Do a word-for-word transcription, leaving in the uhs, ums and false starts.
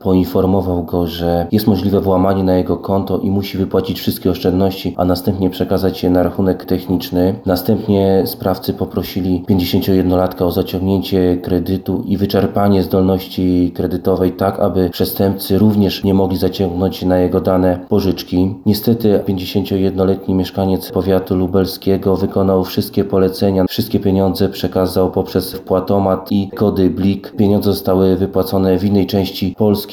poinformował go, że jest możliwe włamanie na jego konto i musi wypłacić wszystkie oszczędności, a następnie przekazać je na rachunek techniczny. Następnie sprawcy poprosili pięćdziesięciojednolatka o zaciągnięcie kredytu i wyczerpanie zdolności kredytowej tak, aby przestępcy również nie mogli zaciągnąć na jego dane pożyczki. Niestety pięćdziesięciojednoletni mieszkaniec powiatu lubelskiego wykonał wszystkie polecenia, wszystkie pieniądze przekazał poprzez wpłatomat i kody Blik. Pieniądze zostały wypłacone w innej części Polski